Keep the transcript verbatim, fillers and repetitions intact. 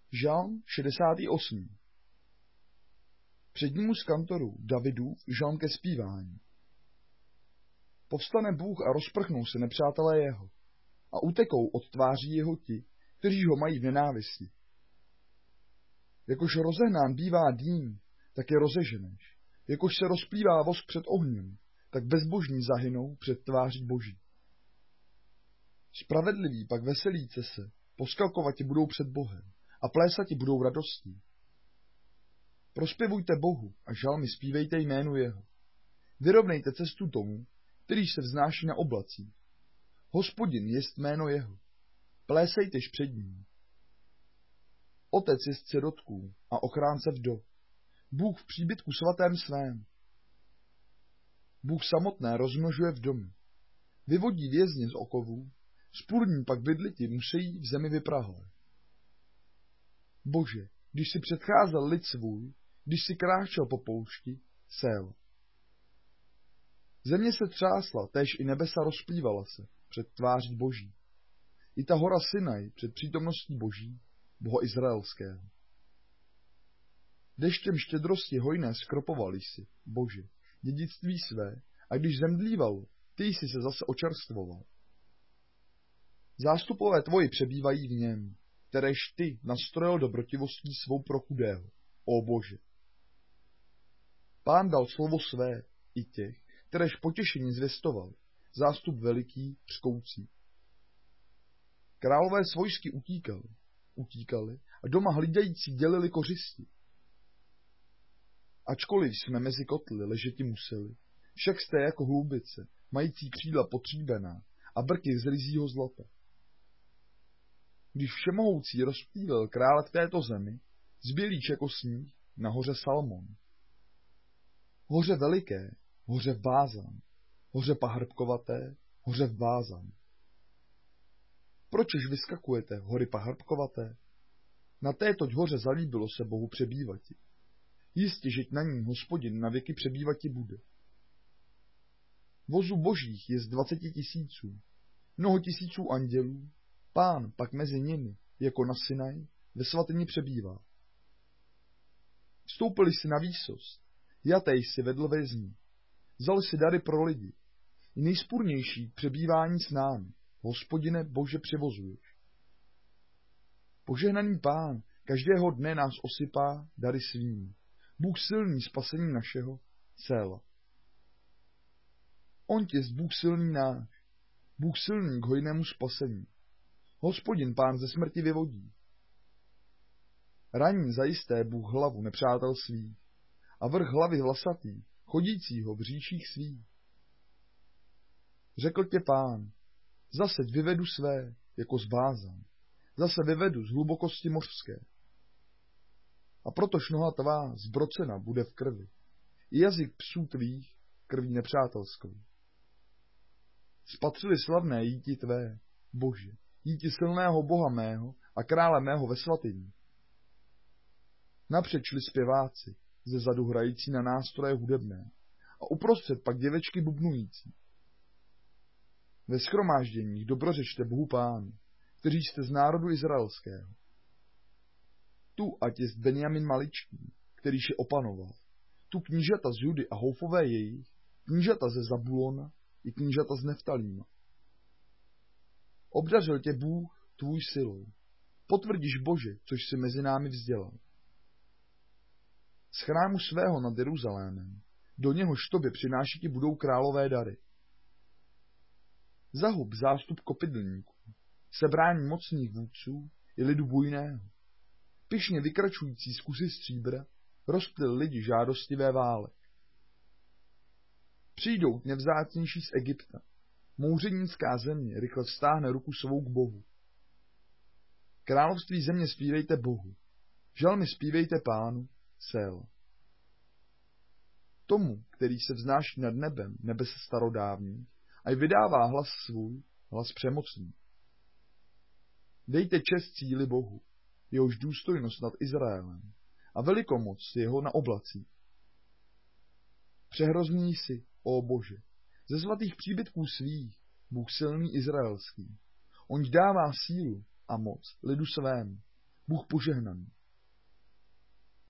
Žalm šedesátý osmý Přednímu z kantorů Davidův žalm ke zpívání. Povstane Bůh a rozprchnou se nepřátelé jeho a utekou od tváří jeho ti, kteří ho mají v nenávisti. Jakož rozehnán bývá dým, tak je rozeženeš. Jakož se rozplývá vosk před ohněm, tak bezbožní zahynou před tváří Boží. Spravedliví pak veselíce se, poskakovati budou před Bohem a plésati budou radostí. Prospěvujte Bohu a žalmy zpívejte jménu jeho. Vyrovnejte cestu tomu, který se vznáší na oblacích. Hospodin jest jméno jeho. Plésejtež před ním. Otec jest sirotků a ochránce vdov. Bůh v příbytku svatém svém. Bůh samotné rozmnožuje v domy. Vyvodí vězně z okovů, spurní pak bydliti musejí v zemi vyprahlé. Bože, když si předcházel lid svůj, když si kráčel po poušti, Séla. Země se třásla, též i nebesa rozplývala se před tváří Boží. I ta hora Sinaj před přítomností Boží, Boha Izraelského. Deštěm štědrosti hojné skropovali si, Bože, dědictví své, a když zemdlívalo, ty jsi se zase očerstvoval. Zástupové tvoji přebývají v něm, kteréž ty nastrojil dobrotivostí svou pro chudého, ó Bože. Pán dal slovo své i těch, kteréž potěšení zvěstoval, zástup veliký, řkoucí. Králové svojsky utíkali, utíkali a doma hlídající dělili kořisti. Ačkoliv jsme mezi kotly ležeti museli, však jste jako hloubice, mající křídla potříbená a brky z ryzího zlata. Když všemohoucí rozptýlil krále v této zemi, zbělíč jako sníh na hoře Salmon. Hoře veliké, hoře vázan, hoře pahrbkovaté, hoře vázan. Pročež vyskakujete, hory pahrbkovaté? Na tétoť hoře zalíbilo se Bohu přebývati. Jistě, žeť na ní Hospodin na věky přebývati bude. Vozů božích je z dvaceti tisíců, mnoho tisíců andělů, Pán pak mezi nimi, jako na Sinaj, ve svatyni přebývá. Vstoupili si na výsost, jatej si vedl vězní, vzali si dary pro lidi, i nejspurnější přebývání s námi, Hospodine Bože převozuješ. Požehnaný Pán každého dne nás osypá dary svými, Bůh silný spasení našeho, Séla. On jest Bůh silný náš, Bůh silný k hojnému spasení. Hospodin Pán ze smrti vyvodí. Raní zajisté Bůh hlavu nepřátel svých a vrch hlavy vlasatý, chodícího v říších svých. Řekl tě Pán, zase vyvedu své, jako z vázan, zase vyvedu z hlubokosti mořské. A protož noha tvá zbrocena bude v krvi, i jazyk psů tvých krví nepřátelskou. Spatřili slavné jíti tvé, Bože, jíti silného Boha mého a krále mého ve svatyni. Napřed šli zpěváci, ze zadu hrající na nástroje hudebné, a uprostřed pak děvečky bubnující. Ve shromážděních dobrořečte Bohu Pánu, kteří jste z národu izraelského. Tu ať jest Benjamin maličký, kterýž je opanoval, tu knížata z Judy a houfové jejich, knížata ze Zabulona i knížata z Neftalíma. Obdařil tě Bůh tvůj silou, potvrdíš Bože, což si mezi námi vzdělal. Z chrámu svého nad Jeruzalémem, do něhož tobě přináší ti budou králové dary. Zahub zástup kopydlníků, sebrání mocných vůdců i lidu bujného. Pyšně vykračující z kusy stříbra rozptyl lidi žádostivé válek. Přijdou nevzácnější z Egypta. Mouřenická země rychle vztáhne ruku svou k Bohu. Království země zpívejte Bohu. Žalmy zpívejte Pánu, Séla. Tomu, který se vznáší nad nebem, nebe se starodávní, a vydává hlas svůj, hlas přemocný. Dejte čest cíli Bohu, jehož důstojnost nad Izraelem a velikomoc jeho na oblacích. Přehrozný jsi, ó Bože, ze zlatých příbytků svých, Bůh silný izraelský. On dává sílu a moc lidu svému Bůh požehnaný.